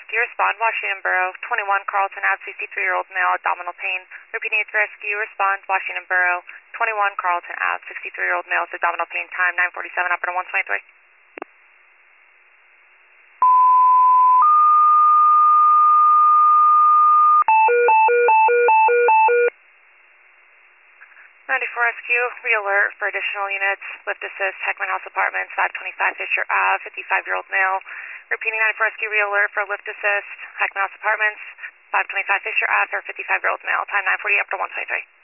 rescue, respond, Washington Borough, 21 Carlton Ave, 63-year-old male, abdominal pain. Repeating its rescue, respond, Washington Borough, 21 Carlton Ave, 63-year-old male with abdominal pain, time 9:47, operator 123. 94 rescue, re-alert for additional units, lift assist, Heckman House Apartments, 525 Fisher Ave, 55-year-old male. Repeating 94 rescue, re-alert for lift assist, Heckman House Apartments, 525 Fisher Ave, for 55-year-old male, time 9:48, operator 123.